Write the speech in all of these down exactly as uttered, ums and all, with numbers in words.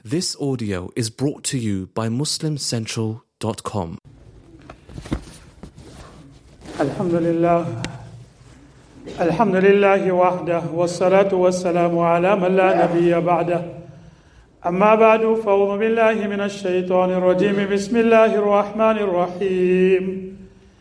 This audio is brought to you by muslim central dot com. Alhamdulillah. Alhamdulillah wahdah. Wassalatu wassalamu ala man la nabiyya ba'dah. أما بعد فأعوذ بالله من الشيطان الرجيم بسم الله الرحمن الرحيم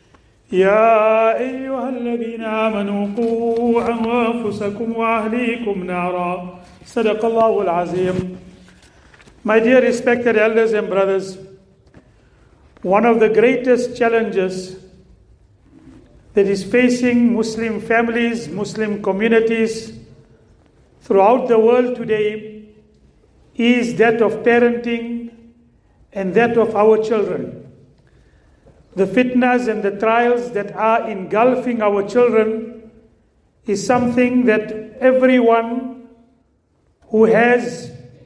يا أيها الذين آمنوا قوا أنفسكم وأهليكم نارا صدق الله العظيم. My dear respected elders and brothers, one of the greatest challenges that is facing Muslim families, Muslim communities throughout the world today is that of parenting and that of our children. The fitnas and the trials that are engulfing our children is something that everyone who has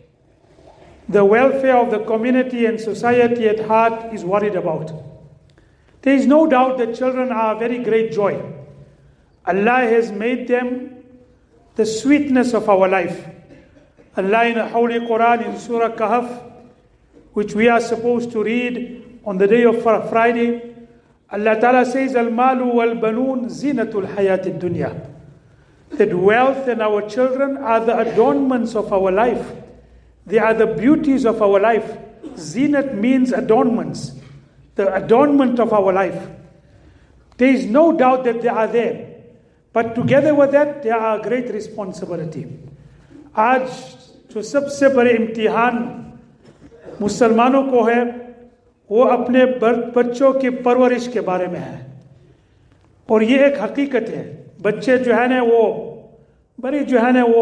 the welfare of the community and society at heart is worried about. There is no doubt that children are a very great joy. Allah has made them the sweetness of our life. Allah in the Holy Quran in Surah Kahf, which we are supposed to read on the day of Friday, Allah Ta'ala says, Al-malu wal-banoon zinatul hayatid dunya. That wealth and our children are the adornments of our life. They are the beauties of our life. Zinat means adornments. The adornment of our life. There is no doubt that they are there. But together with that, there are great responsibility. आज जो सबसे बड़े इम्तिहान मुसलमानों को है वो अपने बच्चों की परवरिश के बारे में है. और ये एक हकीकत है. बच्चे जो है ना वो बड़ी जो है ना वो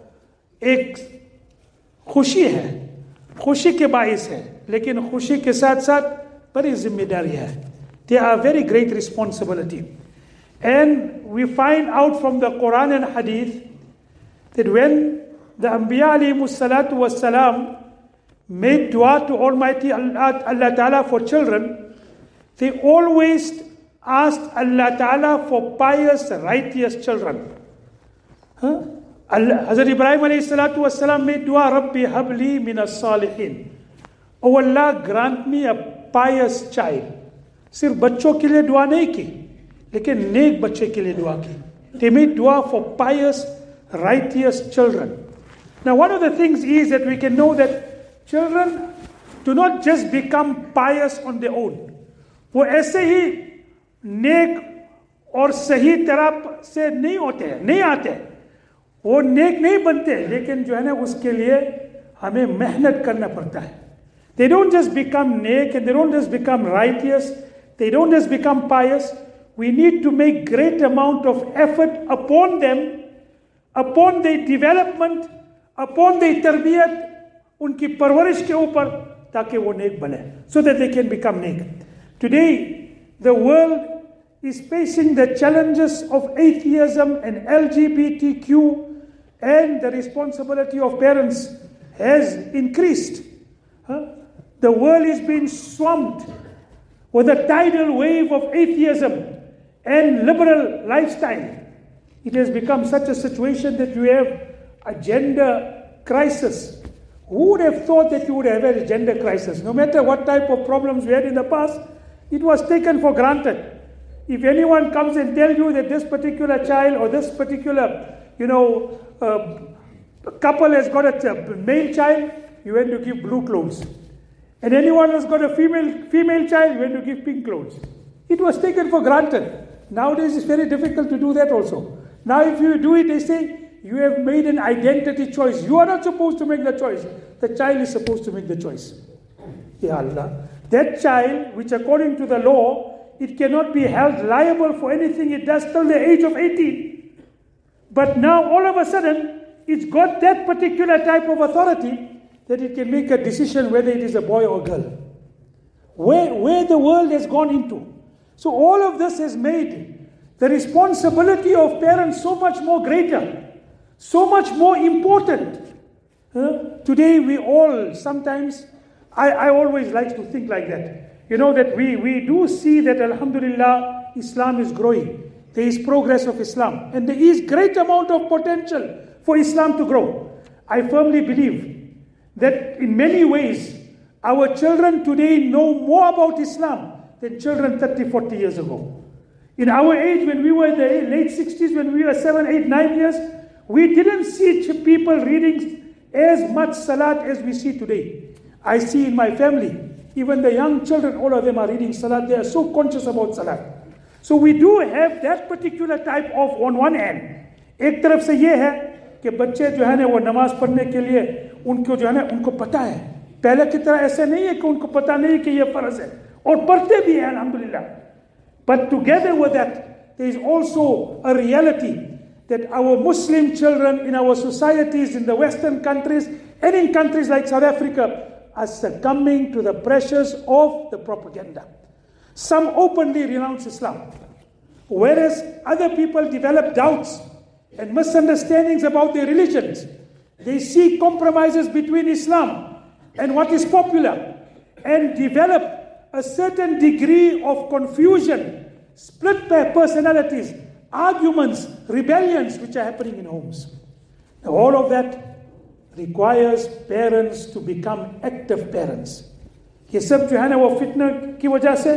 एक खुशी है, खुशी के बाइस है, लेकिन खुशी के साथ साथ बड़ी जिम्मेदारी है. There are very great responsibility. And we find out from the Quran and Hadith that when the Anbiya alayhimus salatu was salam made dua to Almighty Allah, Allah Ta'ala for children, they always asked Allah Ta'ala for pious, righteous children. Huh? Hazrat Ibrahim alayhi salatu was salam made dua, Rabbi habli minas salihin. Oh Allah, grant me a pious child. सिर्फ बच्चों के लिए दुआ नहीं की, लेकिन नेक बच्चे के लिए दुआ की. They made dua for pious, righteous children. Now one of the things is that we can know that children do not just become pious on their own. वो ऐसे ही नेक और सही तरह से नहीं होते हैं, नहीं आते हैं. वो नेक नहीं बनते, लेकिन जो है ना उसके लिए हमें मेहनत करना पड़ता है. They don't just become neck and they don't just become righteous. They don't just become pious. We need to make great amount of effort upon them, upon their development, upon their tarbiyat, उनकी परवरिश के ऊपर, ताकि वो नेक बने, so that they can become neck. Today, the world is facing the challenges of atheism and L G B T Q, and the responsibility of parents has increased. Huh? The world is being swamped with a tidal wave of atheism and liberal lifestyle. It has become such a situation that you have a gender crisis. Who would have thought that you would have a gender crisis? No matter what type of problems we had in the past, it was taken for granted. If anyone comes and tells you that this particular child or this particular, you know, uh, couple has got a male child, you have to give blue clothes. And anyone has got a female female child, you have to give pink clothes. It was taken for granted. Nowadays it's very difficult to do that also. Now if you do it, they say, you have made an identity choice. You are not supposed to make the choice. The child is supposed to make the choice. Ya Allah. That child, which according to the law, it cannot be held liable for anything it does till the age of eighteen. But now all of a sudden, it's got that particular type of authority that it can make a decision whether it is a boy or girl. Where, where the world has gone into. So all of this has made the responsibility of parents so much more greater, so much more important. Uh, today we all sometimes, I, I always like to think like that. You know that we, we do see that Alhamdulillah, Islam is growing. There is progress of Islam. And there is great amount of potential for Islam to grow. I firmly believe that in many ways, our children today know more about Islam than children thirty, forty years ago. In our age, when we were in the late sixties, when we were seven, eight, nine years, we didn't see people reading as much salat as we see today. I see in my family, even the young children, all of them are reading salat. They are so conscious about salat. So we do have that particular type of, on one hand, एक तरफ से ये है कि बच्चे जो है ना वो नमाज पढ़ने के लिए उनको जो है ना उनको पता है. पहले की तरह ऐसे नहीं है कि उनको पता नहीं कि ये फर्ज है, और पढ़ते भी हैं अल्हम्दुलिल्लाह. But together with that, there is also a reality that our Muslim children in our societies, in the Western countries, and in countries like South Africa, are succumbing to the pressures of the propaganda. Some openly renounce Islam, whereas other people develop doubts and misunderstandings about their religions. They see compromises between Islam and what is popular, and develop a certain degree of confusion, split personalities, arguments, rebellions which are happening in homes. Now, all of that requires parents to become active parents. ये सब जो है ना वो फितना की वजह से,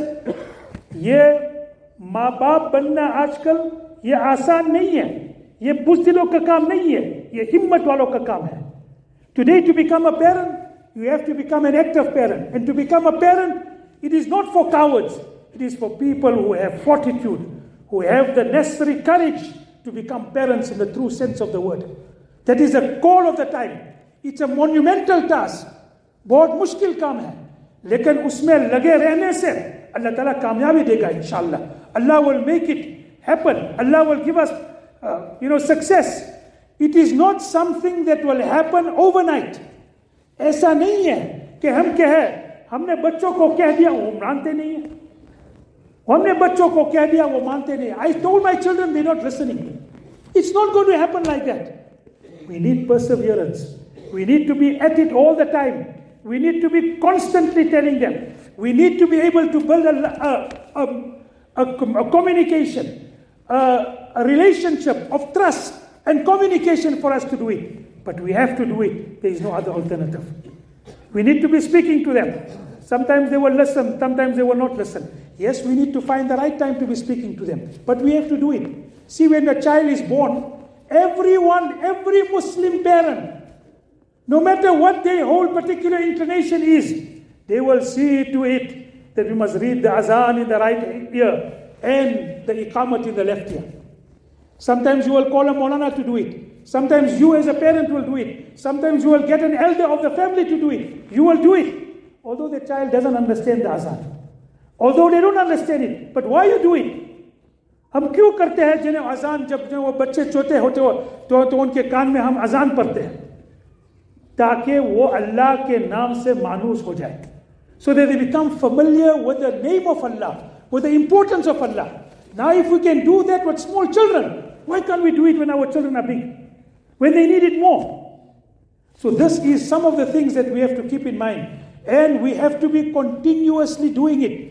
ये माँ बाप बनना आजकल ये आसान नहीं है, ये बुज़दिलों का काम नहीं है, ये हिम्मत वालों का काम है. Today, to become a parent, you have to become an active parent, and to become a parent, it is not for cowards. It is for people who have fortitude, who have the necessary courage to become parents in the true sense of the word. That is a call of the time. It's a monumental task. बहुत मुश्किल काम है, लेकिन उसमें लगे रहने से अल्लाह ताला कामयाबी देगा इंशाअल्लाह. Allah will make it happen. Allah will give us, uh, you know, success. It is not something that will happen overnight. ऐसा नहीं है कि हम कहे हमने बच्चों को कह दिया वो मानते नहीं है, हमने बच्चों को कह दिया वो मानते नहीं. I told my children, they're not listening. It's not going to happen like that. We need perseverance. We need to be at it all the time. We need to be constantly telling them. We need to be able to build a, a, a, a, a communication, a, a relationship of trust and communication for us to do it. But we have to do it. There is no other alternative. We need to be speaking to them. Sometimes they will listen, sometimes they will not listen. Yes, we need to find the right time to be speaking to them. But we have to do it. See, when a child is born, everyone, every Muslim parent, no matter what their whole particular inclination is, they will see to it that we must read the azan in the right ear and the iqamat in the left ear. Sometimes you will call a Maulana to do it. Sometimes you as a parent will do it. Sometimes you will get an elder of the family to do it. You will do it. Although the child doesn't understand the azan. Although they don't understand it. But why you do it? हम क्यों करते हैं जिन्हें अजान जब जो वो बच्चे छोटे होते हो तो तो उनके कान में हम अजान पढ़ते हैं ताकि वो अल्लाह के नाम से मानूस हो जाए. So that they become familiar with the name of Allah, with the importance of Allah. Now if we can do that with small children, why can't we do it when our children are big? When they need it more. So this is some of the things that we have to keep in mind. And we have to be continuously doing it.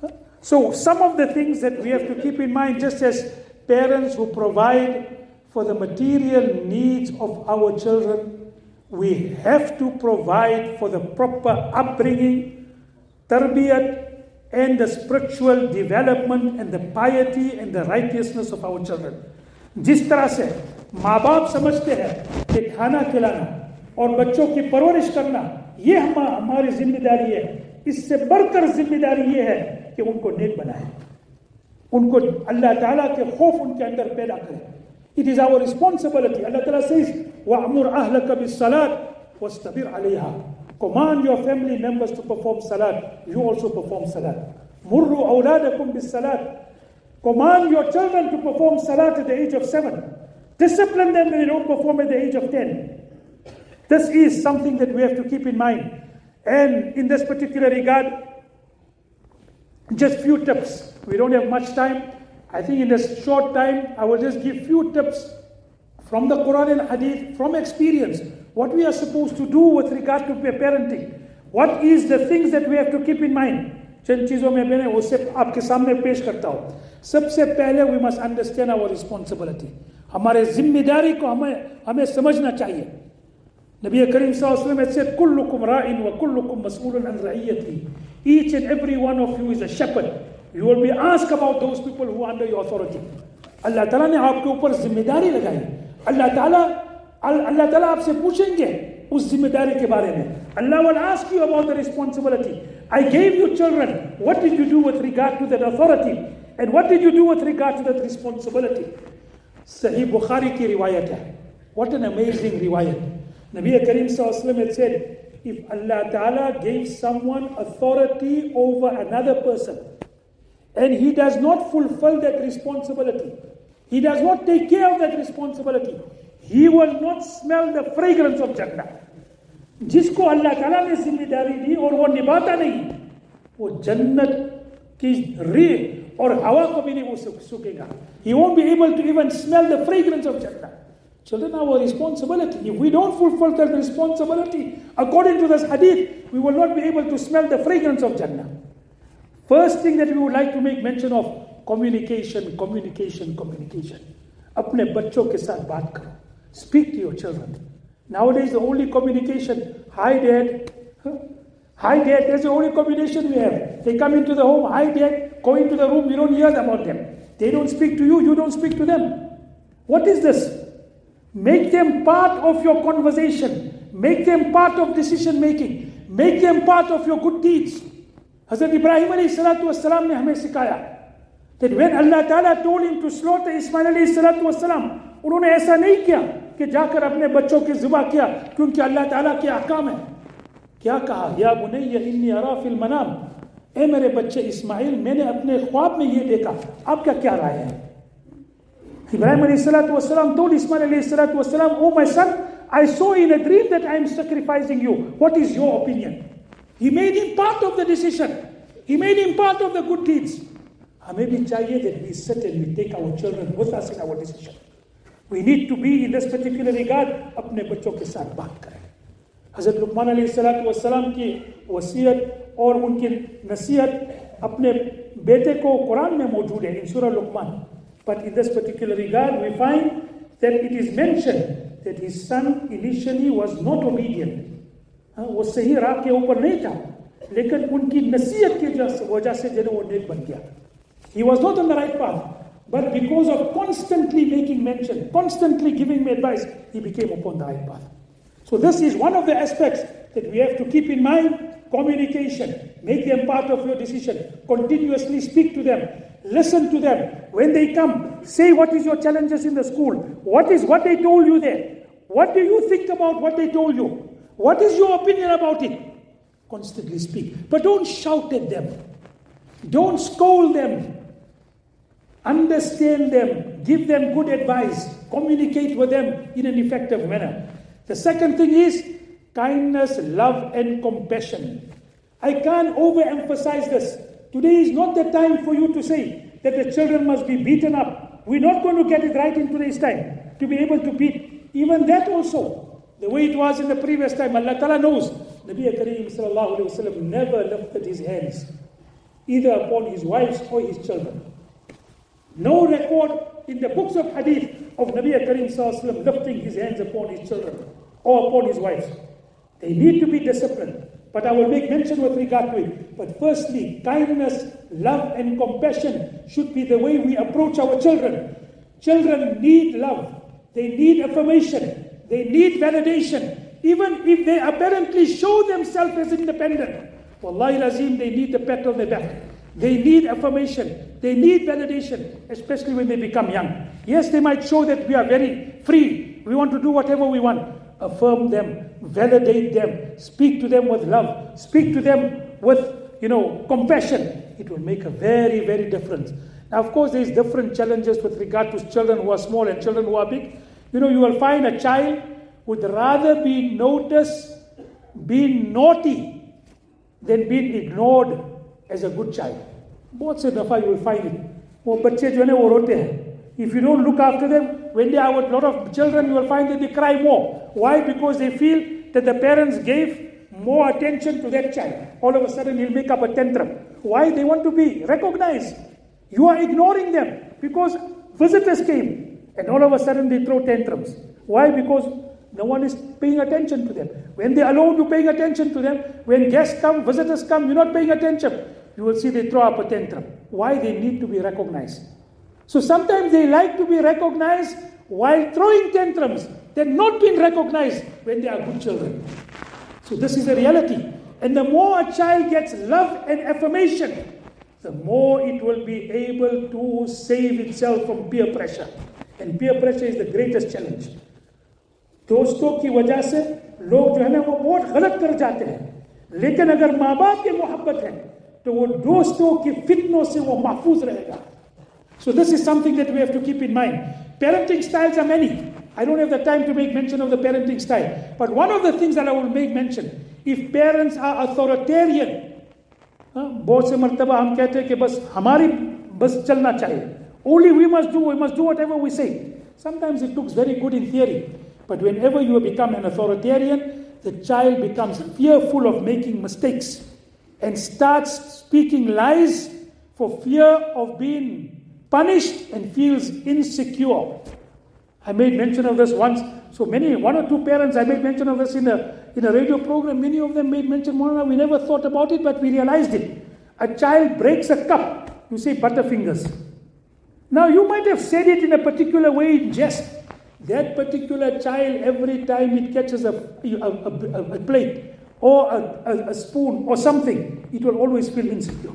So some of the things that we have to keep in mind, just as parents who provide for the material needs of our children, we have to provide for the proper upbringing, tarbiyat, and the spiritual development and the piety and the righteousness of our children. जिस तरह से माँ बाप समझते हैं कि खाना खिलाना और बच्चों की परवरिश करना ये हम हमारी जिम्मेदारी है, इससे बढ़कर जिम्मेदारी ये है कि उनको नेक बनाए, उनको अल्लाह ताला के खौफ उनके अंदर पैदा करें. It is our responsibility. Allah Ta'ala says, وَأْمُرْ أَهْلَكَ بِالصَّلَاةِ وَاسْتَبِرْ عَلَيْهَا. Command your family members to perform salat. You also perform salat. مُرُّوا أَوْلَادَكُمْ بِالصَّلَاةِ. Command your children to perform salat at the age of seven. Discipline them when they don't perform at the age of ten. This is something that we have to keep in mind. And in this particular regard, just few tips. We don't have much time. I think in this short time, I will just give few tips from the Quran and Hadith, from experience, what we are supposed to do with regard to parenting. What is the things that we have to keep in mind? चंद चीज़ों में मैंने वो सिर्फ आपके सामने पेश करता हूँ. सबसे पहले we must understand our responsibility. हमारे जिम्मेदारी को हमें हमें समझना चाहिए. Nabi Kareem Sallallahu Alaihi Wasallam had said, Kullukum ra'in wa kullukum mas'ulun an ra'iyati. Each and every one of you is a shepherd. You will be asked about those people who are under your authority. Allah Ta'ala ne aapke upar zimmedari lagayi. Allah Ta'ala, Allah Ta'ala aapse puchenge us zimmedari ke bare mein. Allah will ask you about the responsibility. I gave you children. What did you do with regard to that authority? And what did you do with regard to that responsibility? Sahih Bukhari ki riwayat hai. What an amazing riwayat. Nabi Kareem Sallallahu Alaihi Wasallam had said, if Allah Ta'ala gave someone authority over another person, and he does not fulfill that responsibility, he does not take care of that responsibility, he will not smell the fragrance of Jannah. जिसको अल्लाह ताला ने जिम्मेदारी दी और वो निभाता नहीं, वो जन्नत की रे और हवा को भी नहीं वो सूखेगा. He won't be able to even smell the fragrance of Jannah. Children are our responsibility. If we don't fulfill that responsibility, according to this hadith, we will not be able to smell the fragrance of Jannah. First thing that we would like to make mention of, communication, communication, communication. Apne bachon ke saath baat karo. Speak to your children. Nowadays, the only communication, hi dad, huh? Hi dad, that's the only communication we have. They come into the home, hi dad, go into the room, you don't hear about them. They don't speak to you, you don't speak to them. What is this? Make them part of your conversation. Make them part of decision making. Make them part of your good deeds. Hazrat Ibrahim alayhi salatu wassalam ne hame sikaya that when Allah Ta'ala told him to slaughter Ismail alayhi salatu wassalam, उन्होंने ऐसा नहीं किया कि जाकर अपने बच्चों की ज़िबा किया क्योंकि अल्लाह ताला के अहकाम है. क्या कहा? या बुनैया इन्नी अरा फिल मनाम, ए मेरे बच्चे इस्माइल, मैंने अपने ख्वाब में ये देखा, आपका क्या राय है? Ibrahim alayhi salatu wasalam told Ismail alayhi salatu wasalam, oh my son, I saw in a dream that I am sacrificing you. What is your opinion? He made him part of the decision. He made him part of the good deeds. हमें भी चाहिए that we sit and we take our children with us in our decision. We need to be in this particular regard, अपने बच्चों के साथ बात करें. हज़रत लुक़मान अलैहि सलातु वस्सलाम की वसीयत और उनकी नसीहत अपने बेटे को कुरान में मौजूद है, in सूरह लुक़मान. But in this particular regard, we find that it is mentioned that his son initially was not obedient. वो सही राह के ऊपर नहीं था, लेकिन उनकी नसीहत की वजह से जो वो नेक बन गया. He was not on the right path, but because of constantly making mention, constantly giving me advice, he became upon the right path. So this is one of the aspects that we have to keep in mind. Communication. Make them part of your decision. Continuously speak to them. Listen to them. When they come, say what is your challenges in the school. What is what they told you there. What do you think about what they told you? What is your opinion about it? Constantly speak. But don't shout at them. Don't scold them. Understand them. Give them good advice. Communicate with them in an effective manner. The second thing is kindness, love and compassion. I can't overemphasize this. Today is not the time for you to say that the children must be beaten up. We're not going to get it right in today's time to be able to beat. Even that also, the way it was in the previous time, Allah Ta'ala knows. Nabi Kareem Sallallahu Alaihi Wasallam never lifted his hands either upon his wives or his children. No record in the books of hadith of Nabi Kareem Sallallahu Alaihi Wasallam lifting his hands upon his children or upon his wives. They need to be disciplined. But I will make mention with regard to it. But firstly, kindness, love and compassion should be the way we approach our children. Children need love. They need affirmation. They need validation. Even if they apparently show themselves as independent. Wallahi lazim, they need the pat on the back. They need affirmation. They need validation, especially when they become young. Yes, they might show that we are very free. We want to do whatever we want. Affirm them, validate them, speak to them with love, speak to them with, you know, compassion. It will make a very, very difference. Now, of course, there's different challenges with regard to children who are small and children who are big. You know, you will find a child would rather be noticed being naughty than being ignored as a good child. बहुत से दफा you will find it. वो बच्चे जो है वो रोते हैं. If you don't look after them, when they are with a lot of children, you will find that they cry more. Why? Because they feel that the parents gave more attention to that child. All of a sudden, he'll make up a tantrum. Why? They want to be recognized. You are ignoring them because visitors came. And all of a sudden, they throw tantrums. Why? Because no one is paying attention to them. When they're alone, you're paying attention to them. When guests come, visitors come, you're not paying attention. You will see they throw up a tantrum. Why? They need to be recognized. So sometimes they like to be recognized while throwing tantrums. They're not being recognized when they are good children. So this is the reality. And the more a child gets love and affirmation, the more it will be able to save itself from peer pressure. And peer pressure is the greatest challenge. दोस्तों की वजह से लोग जो है ना वो बहुत गलत कर जाते हैं, लेकिन अगर माँ बाप की मोहब्बत है तो वो दोस्तों की फितनों से वो महफूज रहेगा. So this is something that we have to keep in mind. Parenting styles are many. I don't have the time to make mention of the parenting style. But one of the things that I will make mention, if parents are authoritarian, बहुत से मर्तबा हम कहते हैं कि बस हमारी बस चलना चाहिए. Only we must do, we must do whatever we say. Sometimes it looks very good in theory. But whenever you become an authoritarian, the child becomes fearful of making mistakes and starts speaking lies for fear of being punished and feels insecure. I made mention of this once. So many, one or two parents, I made mention of this in a, in a radio program. Many of them made mention, Maulana, we never thought about it, but we realized it. A child breaks a cup, you say butterfingers. Now you might have said it in a particular way in jest. That particular child, every time it catches a, a, a, a plate or a, a, a spoon or something, it will always feel insecure.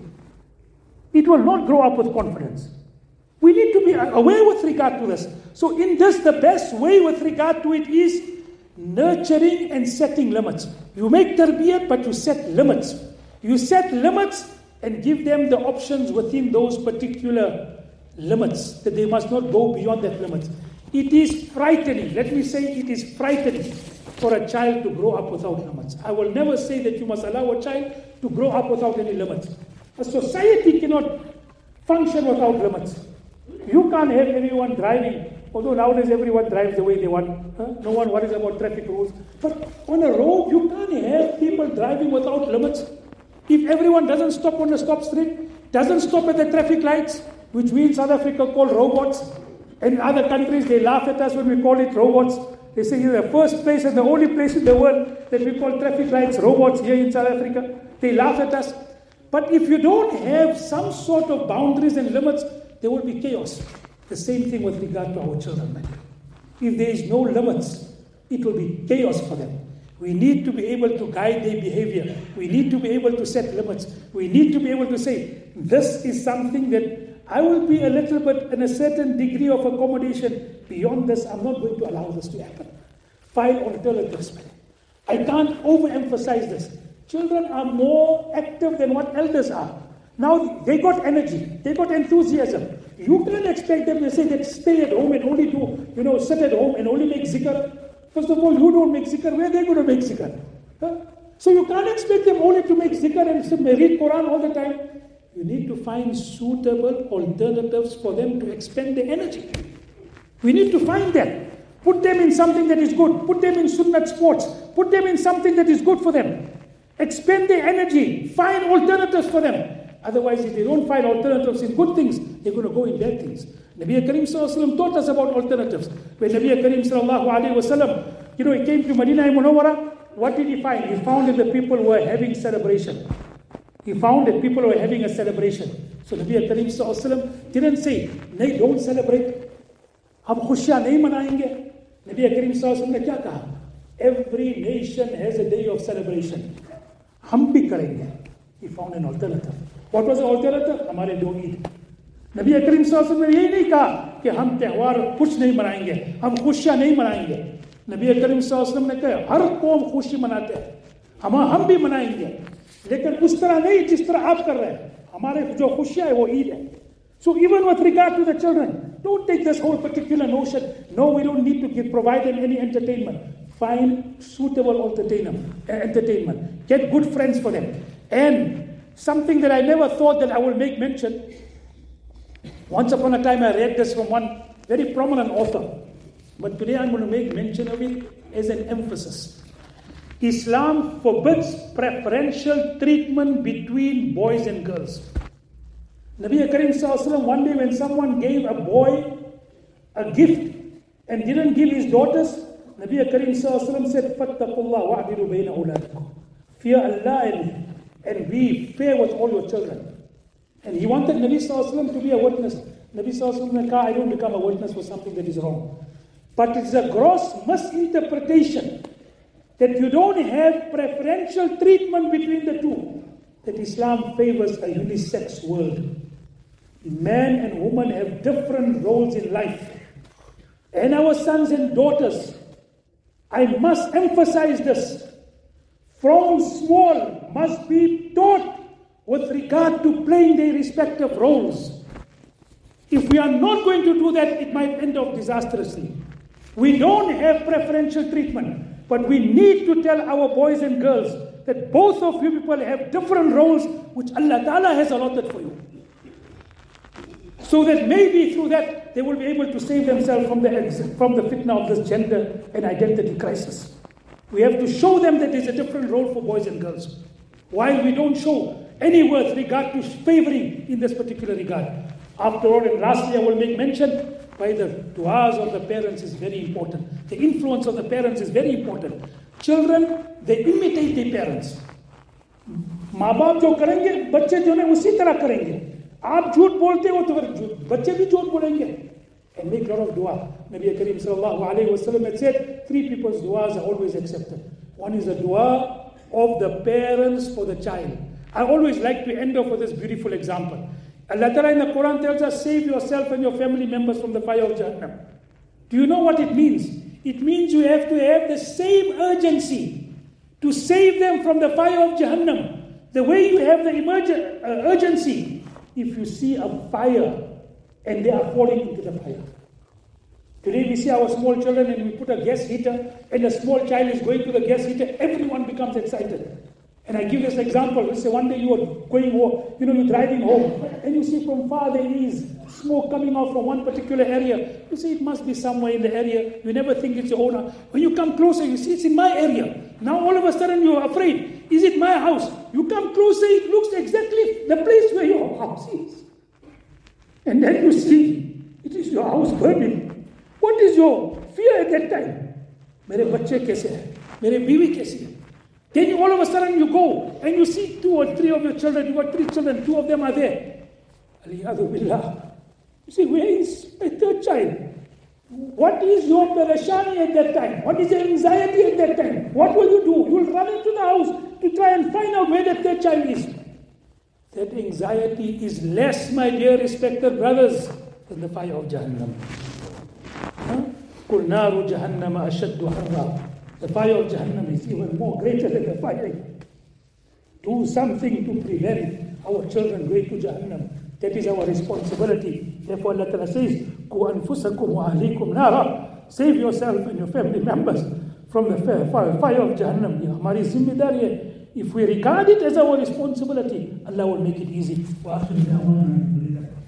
It will not grow up with confidence. We need to be aware with regard to this. So in this, the best way with regard to it is nurturing and setting limits. You make tarbiyat, but you set limits. You set limits and give them the options within those particular limits, that they must not go beyond that limit. It is frightening, let me say it is frightening for a child to grow up without limits. I will never say that you must allow a child to grow up without any limits. A society cannot function without limits. You can't have everyone driving, although nowadays everyone drives the way they want. Huh? No one worries about traffic rules. But on a road, you can't have people driving without limits. If everyone doesn't stop on the stop street, doesn't stop at the traffic lights, which we in South Africa call robots, and in other countries they laugh at us when we call it robots. They say it's the first place and the only place in the world that we call traffic lights robots here in South Africa. They laugh at us. But if you don't have some sort of boundaries and limits, there will be chaos. The same thing with regard to our children. Man. If there is no limits, it will be chaos for them. We need to be able to guide their behavior. We need to be able to set limits. We need to be able to say, this is something that I will be a little bit in a certain degree of accommodation. Beyond this, I'm not going to allow this to happen. Find alternatives. Man. I can't overemphasize this. Children are more active than what elders are. Now they got energy, they got enthusiasm. You can't expect them to say that stay at home and only do, you know, sit at home and only make zikr. First of all, you don't make zikr, where are they going to make zikr? Huh? So you can't expect them only to make zikr and read Quran all the time. You need to find suitable alternatives for them to expend their energy. We need to find that. Put them in something that is good. Put them in sunnat sports. Put them in something that is good for them. Expend their energy. Find alternatives for them. Otherwise, if they don't find alternatives in good things, they're going to go in bad things. Nabi Karim Sallallahu Alaihi Wasallam taught us about alternatives. When Nabi Karim Sallallahu Alaihi Wasallam, you know, he came to Medina Munawwara, what did he find? He found that the people were having celebration. He found that people were having a celebration. So Nabi Karim Sallallahu Alaihi Wasallam didn't say, "No, don't celebrate. Hum khushiyan nahi manayenge." Nabi Karim Sallallahu Alaihi Wasallam ne kya kaha? Every nation has a day of celebration. Hum bhi karenge. He found an alternative. What was the alternative? हमारे दो ईद. नबी करीम सल्लल्लाहु अलैहि वसल्लम ने यही नहीं कहा कि हम त्योहार कुछ नहीं मनाएंगे, हम खुशियां नहीं मनाएंगे. नबी करीम सल्लल्लाहु अलैहि वसल्लम ने कहा हर कौम खुशी मनाते हैं, हम हम भी मनाएंगे, लेकिन उस तरह नहीं जिस तरह आप कर रहे हैं. हमारे जो खुशियां है वो ईद है. So even with regard to the children, don't take this whole particular notion. No, we don't need to give, provide them any entertainment. Find suitable entertainment. Entertainment. Get good friends for them. And something that I never thought that I will make mention. Once upon a time I read this from one very prominent author. But today I'm going to make mention of it as an emphasis. Islam forbids preferential treatment between boys and girls. Nabi Karim Sallallahu Alaihi Wasallam, one day when someone gave a boy a gift and didn't give his daughters, Nabi Kareem Sallallahu Alaihi Wasallam said, Fattaqullah wa'adilu bayna awladikum. Fear Allah and, and be fair with all your children. And he wanted Nabi Sallallahu Alaihi Wasallam to be a witness. Nabi Sallallahu Alaihi Wasallam said, I don't become a witness for something that is wrong. But it's a gross misinterpretation that you don't have preferential treatment between the two. That Islam favors a unisex world. Man and woman have different roles in life. And our sons and daughters, I must emphasize this, from small must be taught with regard to playing their respective roles. If we are not going to do that, it might end up disastrously. We don't have preferential treatment, but we need to tell our boys and girls that both of you people have different roles which Allah Ta'ala has allotted for you. So that maybe through that they will be able to save themselves from the, from the fitna of this gender and identity crisis. We have to show them that there's a different role for boys and girls. While we don't show any with regard to favoring in this particular regard. After all, and lastly I will make mention, by the du'as of the parents is very important. The influence of the parents is very important. Children, they imitate their parents. माँ बाप जो करेंगे, बच्चे जो है उसी तरह करेंगे. आप झूठ बोलते हो तो फिर बच्चे भी झूठ बोलेंगे. And make a lot of dua. Nabi Kareem Sallallahu Alaihi Wasallam had said, three people's duas are always accepted. One is the dua of the parents for the child. I always like to end off with this beautiful example. Allah Ta'ala in the Quran tells us, save yourself and your family members from the fire of Jahannam. Do you know what it means? It means you have to have the same urgency to save them from the fire of Jahannam. The way you have the emergen- uh, urgency if you see a fire and they are falling into the fire. Today we see our small children and we put a gas heater and a small child is going to the gas heater, everyone becomes excited. And I give this example. Let's say one day you are going home, you know, you're driving home, and you see from far there is smoke coming out from one particular area. You see it must be somewhere in the area. You never think it's your own. When you come closer, you see it's in my area. Now all of a sudden you're afraid. Is it my house? You come closer, it looks exactly the place where your house is. And then you see, it is your house burning. What is your fear at that time? Mere bachche kaise hai? Mere biwi kaise hai? Then you, all of a sudden you go and you see two or three of your children, you got three children, two of them are there. Aliyadu billah. You say, where is my third child? What is your perishani at that time? What is your anxiety at that time? What will you do? You will run into the house to try and find out where that third child is. That anxiety is less, my dear respected brothers, than the fire of Jahannam. Qul naru Jahannama ashaddu harra. The fire of Jahannam is even more greater than the fire. Do something to prevent our children going to Jahannam. That is our responsibility. Therefore Allah Ta'ala says, Qu anfusakum wa ahlikum nara. Save yourself and your family members from the fire of Jahannam. Ye hamari zimmedari hai. If we regard it as our responsibility, Allah will make it easy. Wa akhiru da'wana alhamdulillah.